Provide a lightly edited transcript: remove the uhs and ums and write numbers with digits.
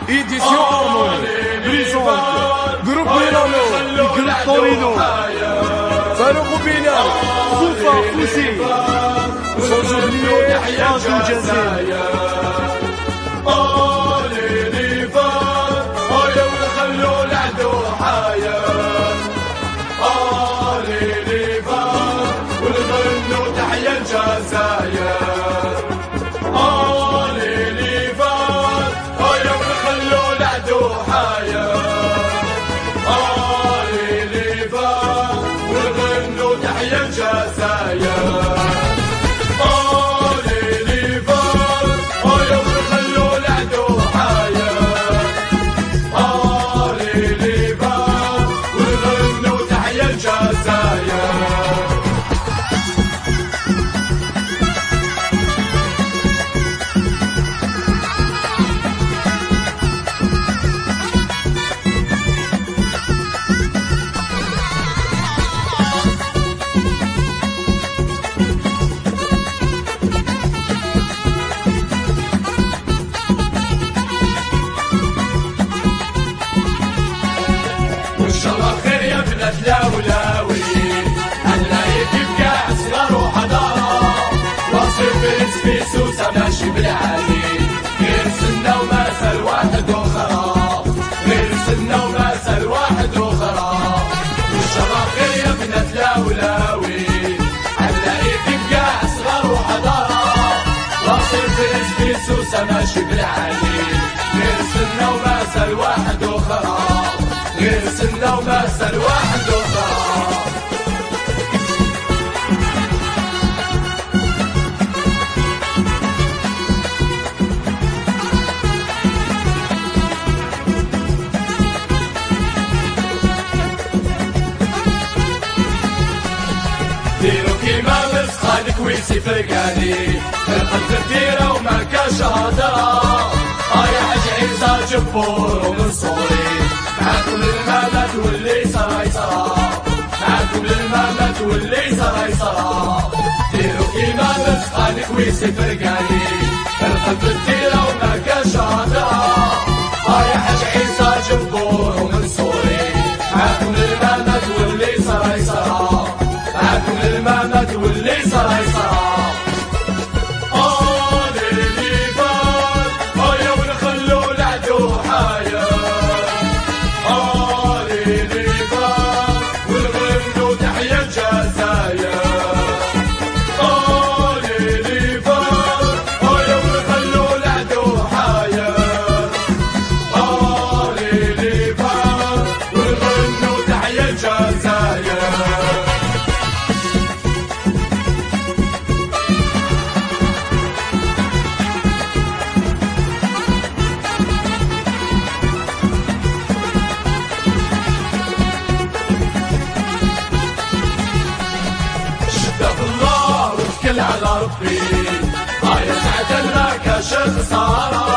Édition Harmonie, présente Groupe Milano, Groupe Torino, Farouk Bilal, Soufa Foussi, sans oublier Radio Jazzy. لاولاوي هنلاقي كيف كاع صغار وحضارة واصل في سوسة ماشي بالعالي غير سنة ومثل واحد وخرا غير سنة ومثل واحد وخرا والشرف غير يا بنات لاولاوي هنلاقي كيف كاع صغار وحضارة واصل في سوسة ماشي بالعالي غير سنة ومثل واحد وخرا غير سنة ومثل واحد وخرا ديرو كيما مسخانك ويسي فرقاني القلب الديرة وما كاش هضرة يا حاج عيسى جبور ومن صوري معاكم المامات واللي صرا يصرا معاكم المامات واللي صرا يصرا ديرو كيما مسخانك ويسي فرقاني القلب الديرة وما كاش هضرة يا حاج عيسى جبور ومن صوري معاكم المامات واللي صرا يصرا معاكم المامات واللي صرا يصرا على ربي يا سعد لنا كشخ صار